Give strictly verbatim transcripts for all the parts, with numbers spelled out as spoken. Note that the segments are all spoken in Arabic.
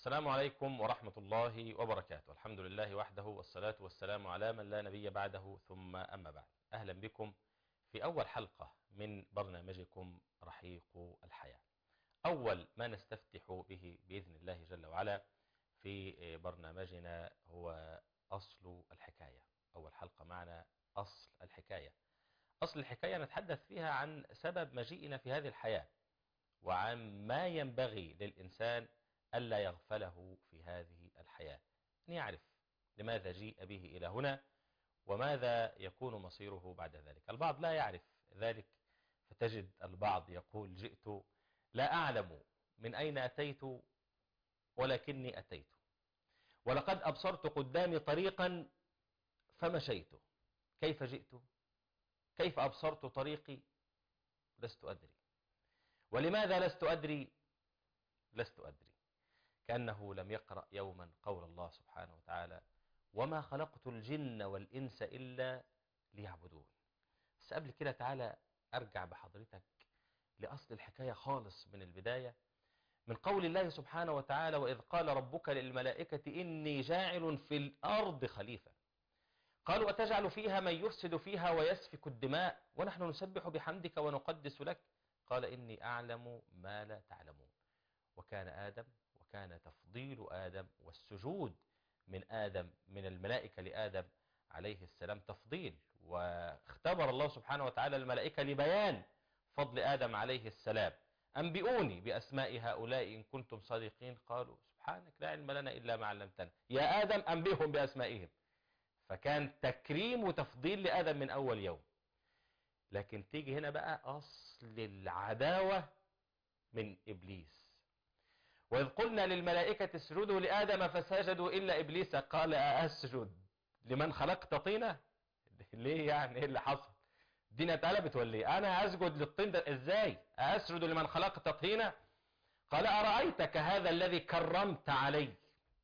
السلام عليكم ورحمة الله وبركاته. الحمد لله وحده والصلاة والسلام على من لا نبي بعده، ثم أما بعد. أهلا بكم في أول حلقة من برنامجكم رحيق الحياة. أول ما نستفتح به بإذن الله جل وعلا في برنامجنا هو أصل الحكاية. أول حلقة معنا أصل الحكاية. أصل الحكاية نتحدث فيها عن سبب مجيئنا في هذه الحياة، وعن ما ينبغي للإنسان ألا يغفله في هذه الحياة، أن يعرف لماذا جيء به إلى هنا وماذا يكون مصيره بعد ذلك. البعض لا يعرف ذلك، فتجد البعض يقول: جئت لا أعلم من أين أتيت ولكني أتيت، ولقد أبصرت قدامي طريقا فمشيت. كيف جئت؟ كيف أبصرت طريقي؟ لست أدري. ولماذا لست أدري؟ لست أدري. كأنه لم يقرأ يوما قول الله سبحانه وتعالى: وما خلقت الجن والإنس إلا ليعبدون. بس قبل كده تعالى أرجع بحضرتك لأصل الحكاية خالص من البداية، من قول الله سبحانه وتعالى: وإذ قال ربك للملائكة إني جاعل في الأرض خليفة، قالوا أتجعل فيها من يفسد فيها ويسفك الدماء ونحن نسبح بحمدك ونقدس لك، قال إني أعلم ما لا تعلمون. وكان آدم وكان تفضيل آدم والسجود من آدم من الملائكة لآدم عليه السلام تفضيل، واختبر الله سبحانه وتعالى الملائكة لبيان فضل آدم عليه السلام: أنبئوني بأسماء هؤلاء إن كنتم صادقين، قالوا سبحانك لا علم لنا إلا ما علمتنا يا آدم أنبئهم بأسمائهم. فكان تكريم وتفضيل لآدم من أول يوم. لكن تيجي هنا بقى أصل العداوة من إبليس. وإذ قلنا للملائكة اسجدوا لآدم فسجدوا إلا إبليس قال أسجد لمن خلقت طينة. ليه يعني؟ إيه اللي حصل؟ الدنيا اتقلبت ولا إيه؟ أنا أسجد للطين ده إزاي؟ أسجد لمن خلقت طينة؟ قال أرأيتك هذا الذي كرمت علي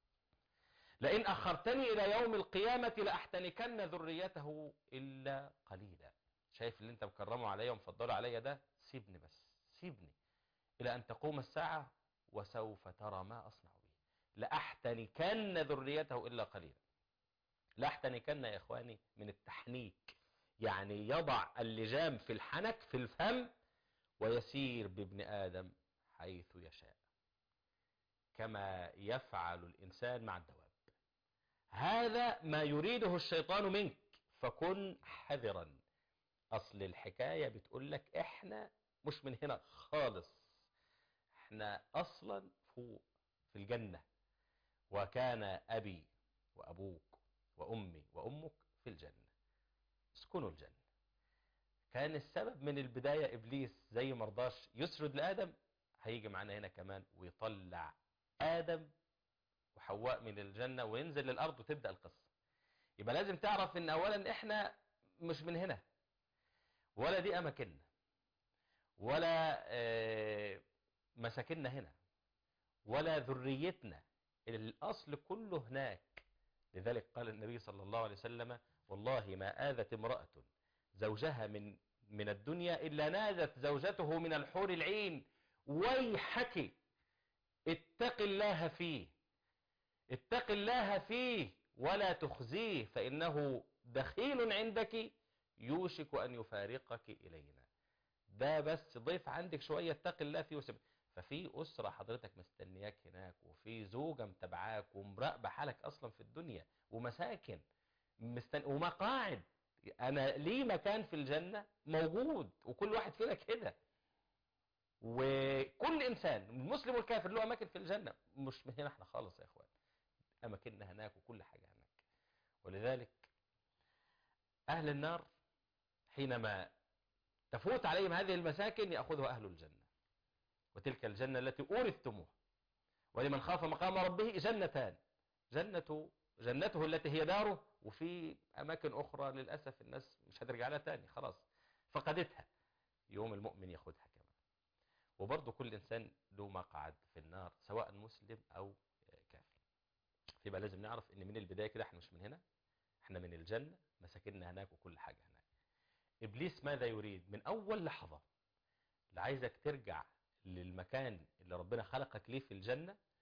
لئن أخرتني إلى يوم القيامة لأحتنكن ذريته إلا قليلا. شايف اللي أنت مكرمه عليا ومفضله عليا ده؟ سيبني بس، سيبني إلى أن تقوم الساعة وسوف ترى ما أصنع به. لأحتنكن ذريته إلا قليلا. لأحتنكن يا إخواني من التحنيك، يعني يضع اللجام في الحنك في الفم ويسير بابن آدم حيث يشاء، كما يفعل الإنسان مع الدواب. هذا ما يريده الشيطان منك، فكن حذرا. أصل الحكاية بتقول لك إحنا مش من هنا خالص، احنا اصلا فوق في الجنة. وكان ابي وابوك وامي وامك في الجنة، اسكنوا الجنة. كان السبب من البداية ابليس زي ما رضاش يسجد لادم، هيجي معنا هنا كمان ويطلع ادم وحواء من الجنة وينزل للارض وتبدأ القصة. يبقى لازم تعرف ان اولا احنا مش من هنا، ولا دي اماكننا، ولا اه مساكننا هنا، ولا ذريتنا. الأصل كله هناك. لذلك قال النبي صلى الله عليه وسلم: والله ما آذت امرأة زوجها من من الدنيا إلا نادت زوجته من الحور العين: ويحك اتق الله فيه، اتق الله فيه ولا تخزيه فإنه دخيل عندك يوشك أن يفارقك إلينا. ده بس ضيف عندك شوية، اتق الله فيه وسيب. ففي أسرة حضرتك مستنياك هناك، وفي زوجة متابعاك ومراقبة حالك أصلا في الدنيا، ومساكن مستن... ومقاعد. أنا ليه مكان في الجنة موجود، وكل واحد فينا كده. وكل إنسان المسلم والكافر له أماكن في الجنة، مش من هنا احنا خالص يا إخوان. أماكننا هناك وكل حاجة هناك. ولذلك أهل النار حينما تفوت عليهم هذه المساكن يأخذها أهل الجنة، وتلك الجنة التي أورثتموها. ولمن خاف مقام ربه جنتان: جنة جنته التي هي داره، وفي أماكن أخرى للأسف الناس مش هترجع لها تاني، خلاص فقدتها. يوم المؤمن ياخدها كمان. وبرضه كل إنسان له مقعد في النار، سواء مسلم أو كافر. فيبقى لازم نعرف إن من البداية كده احنا مش من هنا، احنا من الجنة، مساكننا هناك وكل حاجة هناك. إبليس ماذا يريد؟ من أول لحظة اللي عايزك ترجع للمكان اللي ربنا خلقك ليه في الجنة،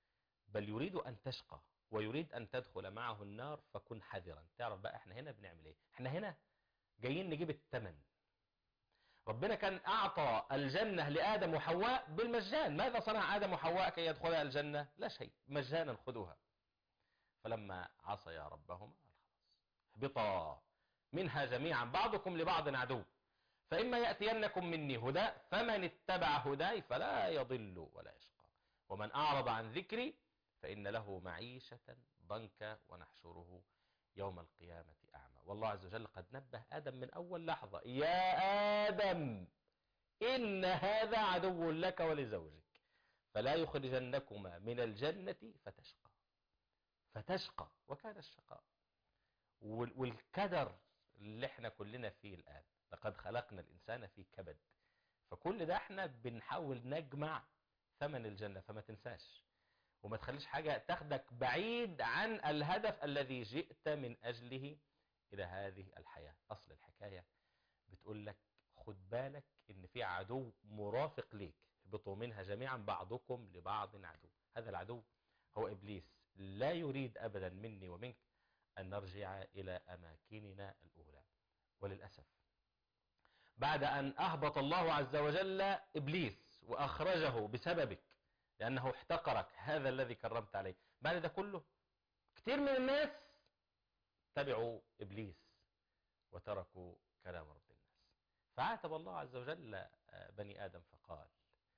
بل يريد أن تشقى ويريد أن تدخل معه النار، فكن حذرا. تعرف بقى احنا هنا بنعمل ايه؟ احنا هنا جايين نجيب الثمن. ربنا كان أعطى الجنة لآدم وحواء بالمجان. ماذا صنع آدم وحواء كي يدخل الجنة؟ لا شيء، مجانا خذوها. فلما عصيا ربهما خلاص اهبطا منها جميعا بعضكم لبعض عدو، فإما يأتينكم مني هدى فمن اتبع هداي فلا يضل ولا يشقى، ومن أعرض عن ذكري فإن له معيشة ضنكا ونحشره يوم القيامة أعمى. والله عز وجل قد نبه آدم من أول لحظة: يا آدم إن هذا عدو لك ولزوجك فلا يخرجنكما من الجنة فتشقى. فتشقى، وكان الشقاء والكدر اللي احنا كلنا فيه الآن. لقد خلقنا الإنسان في كبد. فكل ده احنا بنحاول نجمع ثمن الجنة. فما تنساش وما تخليش حاجة تاخدك بعيد عن الهدف الذي جئت من أجله إلى هذه الحياة. أصل الحكاية بتقول لك خد بالك إن في عدو مرافق ليك، اهبطوا منها جميعا بعضكم لبعض عدو. هذا العدو هو إبليس، لا يريد أبدا مني ومنك أن نرجع إلى أماكننا الأولى. وللأسف بعد أن أهبط الله عز وجل إبليس وأخرجه بسببك لأنه احتقرك، هذا الذي كرمت عليه، بعد ده كله كتير من الناس تبعوا إبليس وتركوا كلام رب الناس. فعاتب الله عز وجل بني آدم فقال: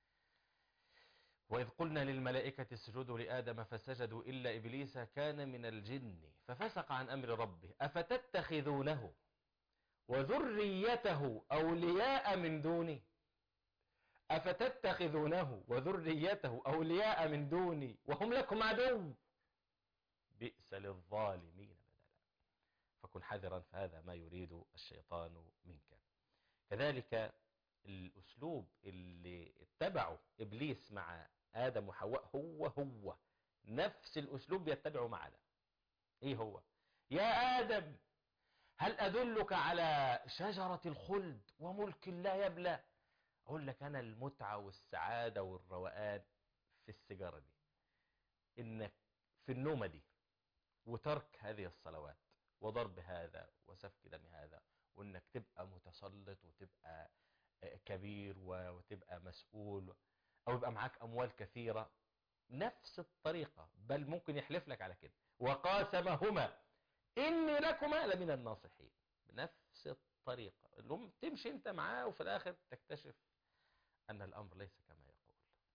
وإذ قلنا للملائكة اسجدوا لآدم فسجدوا إلا إبليس كان من الجن ففسق عن أمر ربه أفتتخذونه وذريته أولياء من دوني أفتتخذونه وذريته أولياء من دوني وهم لكم عدو بئس للظالمين بدلا. فكن حذرا، فهذا ما يريد الشيطان منك. كذلك الأسلوب اللي اتبعه إبليس مع آدم وحواء هو هو نفس الأسلوب يتبعه معنا. إيه هو؟ يا آدم هل أدلك على شجرة الخلد وملك لا يبلى؟ أقول لك أنا المتعة والسعادة والروقان في السيجارة دي، إنك في النومة دي، وترك هذه الصلوات وضرب هذا وسفك دم هذا، وإنك تبقى متسلط وتبقى كبير وتبقى مسؤول أو يبقى معاك أموال كثيرة. نفس الطريقة، بل ممكن يحلف لك على كده: وقاسمهما إني لكما لمن الناصحين. بنفس الطريقة اللي تمشي انت معاه وفي الآخر تكتشف أن الأمر ليس كما يقول.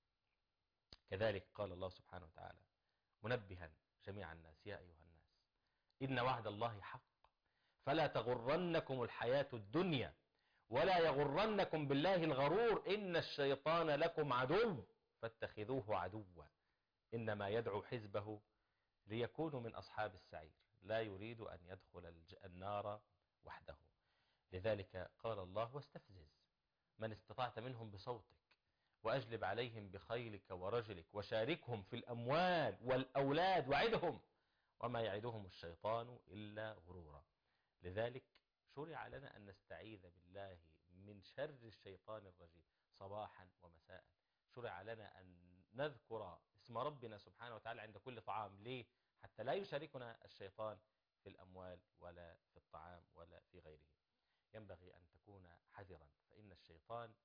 كذلك قال الله سبحانه وتعالى منبها جميع الناس: يا أيها الناس إن وعد الله حق فلا تغرنكم الحياة الدنيا ولا يغرنكم بالله الغرور إن الشيطان لكم عدو فاتخذوه عدوا إنما يدعو حزبه ليكونوا من أصحاب السعير لا يريد أن يدخل النار وحده. لذلك قال الله: واستفزز من استطعت منهم بصوتك وأجلب عليهم بخيلك ورجلك وشاركهم في الأموال والأولاد وعدهم وما يعدهم الشيطان إلا غرورا. لذلك شرع لنا أن نستعيذ بالله من شر الشيطان الرجيم صباحا ومساء. شرع لنا أن نذكر اسم ربنا سبحانه وتعالى عند كل طعام. ليه؟ حتى لا يشاركنا الشيطان في الأموال ولا في الطعام ولا في غيره. ينبغي أن تكون حذرا، فإن الشيطان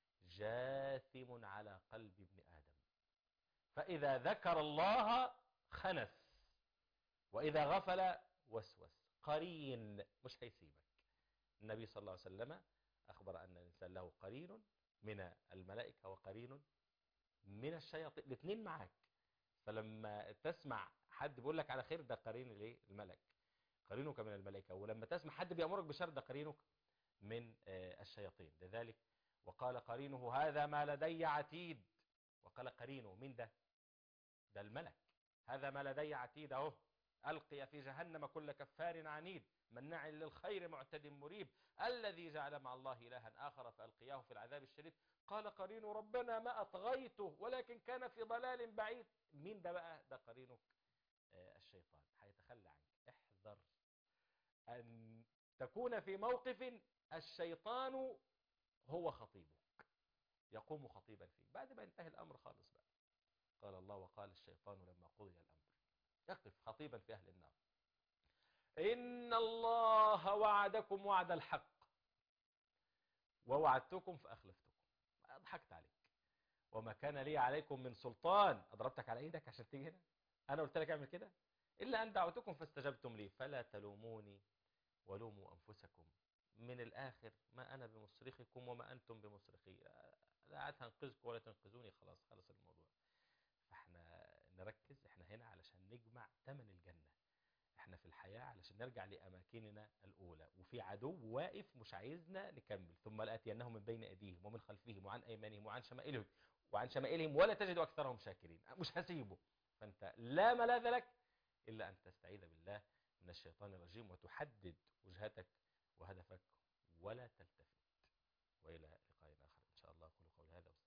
جاثم على قلب ابن آدم، فإذا ذكر الله خنس وإذا غفل وسوس. قرين مش هيسيبك. النبي صلى الله عليه وسلم أخبر أن الإنسان له قرين من الملائكة وقرين من الشياطين، الاثنين معك. فلما تسمع حد بيقول لك على خير، ده قرين الايه؟ الملك، قرينك من الملائكة. ولما تسمع حد بيأمرك بشر، ده قرينك من الشياطين. لذلك وقال قرينه هذا ما لدي عتيد. وقال قرينه من ده؟ ده الملك. هذا ما لدي عتيد اهو، ألقي في جهنم كل كفار عنيد مناع للخير معتد مريب الذي جعل مع الله إلها آخر فألقياه في العذاب الشديد. قال قرين ربنا ما أطغيته ولكن كان في ضلال بعيد. مين ده بقى؟ ده قرينك آه الشيطان، هيتخلى عنك. احذر أن تكون في موقف الشيطان هو خطيبك، يقوم خطيبا فيه. بعد ما ينتهي الأمر خالص بقى قال الله: وقال قال الشيطان لما قضي الأمر، يقف خطيبا في أهل النار: إن الله وعدكم وعد الحق ووعدتكم فأخلفتكم، ضحكت عليك، وما كان لي عليكم من سلطان، أضربتك على إيدك عشان تيجي هنا، أنا قلت لك اعمل كده، إلا أن دعوتكم فاستجبتم لي فلا تلوموني ولوموا أنفسكم. من الآخر ما أنا بمصرخكم وما أنتم بمصرخي، لا عاد هنقذكم ولا تنقذوني، خلاص خلص الموضوع. فاحنا نركز، احنا هنا علشان نجمع ثمن الجنة، احنا في الحياة علشان نرجع لأماكننا الأولى، وفي عدو واقف مش عايزنا نكمل. ثم لآتينهم من بين أيديهم ومن خلفهم وعن أيمانهم وعن شمائلهم وعن شمائلهم ولا تجد أكثرهم شاكرين، مش هسيبه. فأنت لا ملاذ لك إلا أن تستعيذ بالله من الشيطان الرجيم وتحدد وجهتك وهدفك ولا تلتفت. وإلى لقاء آخر إن شاء الله. أقول قولي هذا.